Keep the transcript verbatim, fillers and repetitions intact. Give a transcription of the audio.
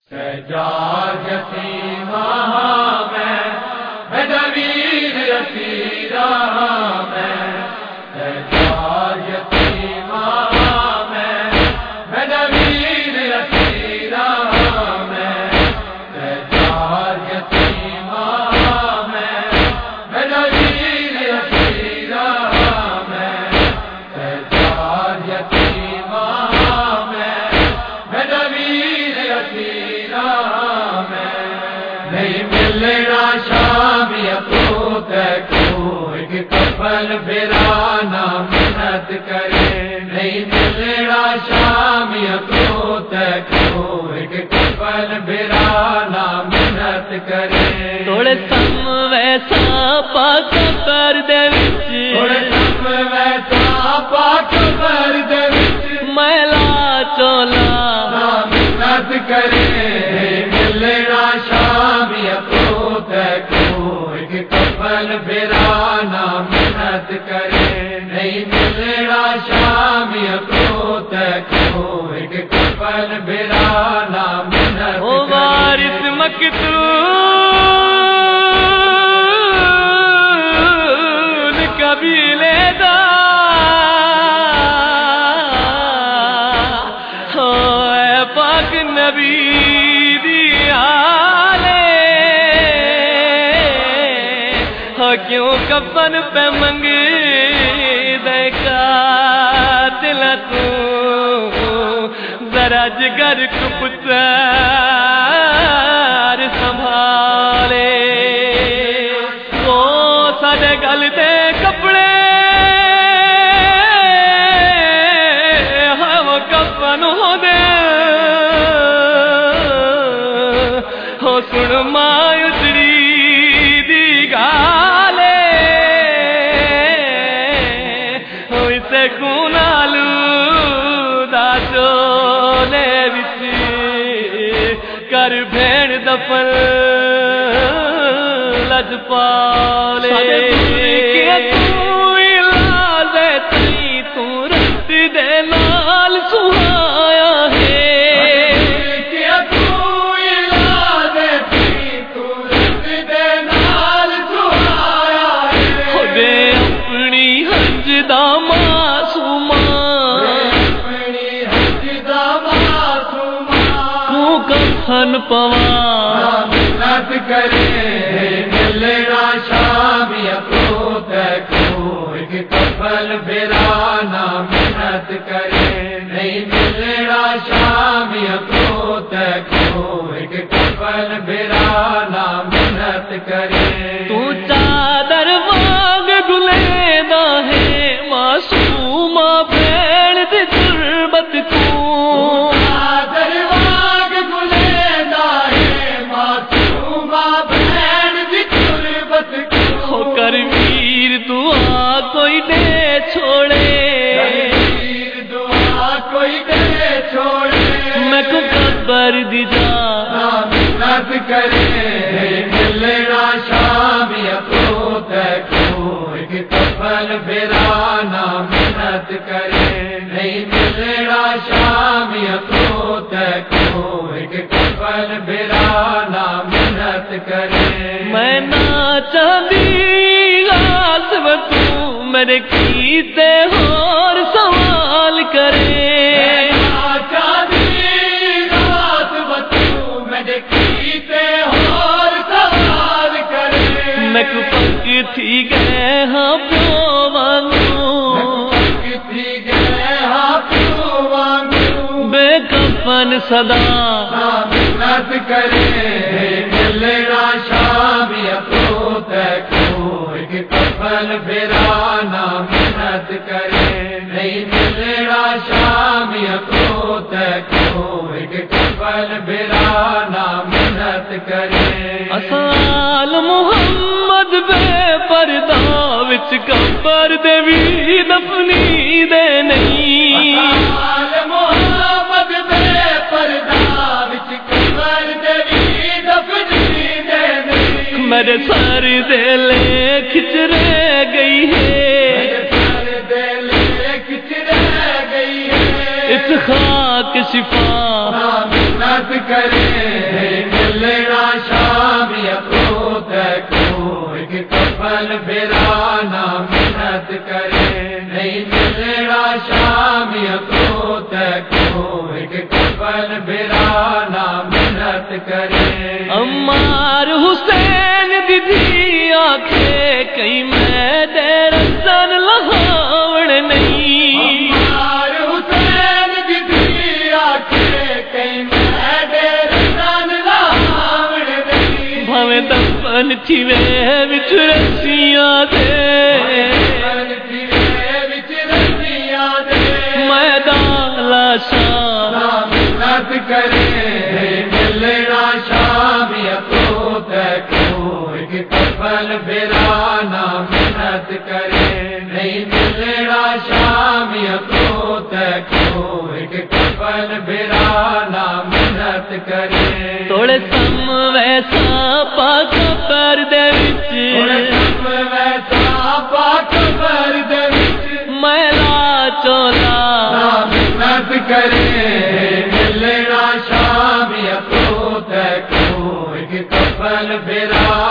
سجاد یتیما میں بدویر یتیما میں سجاد یتیما میں بدویر یتیما میں سجاد یتیما میں بدویر یتیما میں سجاد یتیما میں بدویر یتیما نہیں ملنا شام کو ایک کفن پھرانا محنت کرے نہیں ملنا شام کو ایک کفن پھرانا محنت کرے تھوڑے سم ویسا پاک پر دے تھوڑے سم ویسا پاک پر دے میلا چولا محنت کرے ملنا شام کو ایک کفن پھرانا محنت کرے نہیں ملنا شام کو ایک کفن پھرانا محنت او وارث مقتول قبیلے دا ہو اے پاک نبی دی آلے ہو کیوں کفن پہ منگے دے قاتل تو ذرا جگر کو پتر سنبھالے وہ ساڈے گل دے کپڑے ہو کفن ہو دے ہو سن ماں اجڑی دی گالے ہو اسے خون آلو دا چولے وچ کر بھیڑ دفن لج پالے تو رت دے نال سہایا ہے کفن پوا محنت کرے ملنا شام کو ایک کفن پھرانا محنت کرے نہیں ملنا شام کو ایک کفن پھرانا محنت کرے تو چادر واگ گلے دا ہے معصوم بھیڑ دی تربت کو چادر واگ گلے دا ہے معصوم بھیڑ دی تربت کو ہو کر ویر دعا کوئی دے چھوڑے ویر دعا کوئی دے چھوڑے میں کو قبر دی جا محنت کرے ملنا شام کو ایک کفن پھرانا محنت کرے نہیں ملنا شام کو ایک کفن پھرانا محنت کرے میں نہ چاہتی غاز و تو میرے کیتے اور سوال کرے میں کو پک تھی گئے ہاں پیو وانگو بے کفن صدا محنت کرے ملنا شام کو ایک کفن پھرانا محنت کرے نہیں ملنا شام کو ایک کفن پھرانا محنت کرے اسال محمد بے پردہ وچ قبر دے وی دفنی دے نہیں اسال محمد بے پردہ وچ قبر دے وی دفنی دے نہیں میرے سر دے لے کھچ رہ گئی ہے خاک شفا محنت کرے ملنا شام کو تکو ایک کفن پھرانا محنت کرے نہیں ملنا شام کو تکو ایک کفن پھرانا محنت کرے عمار حسین دیدی آکھے کئی میں دیر سن لہاوڑ نہیں عمار حسین دیدی آکھے کئی میں دیر سن لہاوڑ نہیں بھاویں دفن تھیوے وچ رسیاں دے میدان لاشاں محنت کرے ملنا شام کو تکو ایک کفن پھرانا محنت کرے نہیں ملنا شام کو تکو ایک کفن پھرانا محنت کرے توڑے سم ویسا پاک پردے وچ ویسا پاک پردے وچ میلا چولا محنت کرے ملنا شام کو تکو ایک کفن پھرانا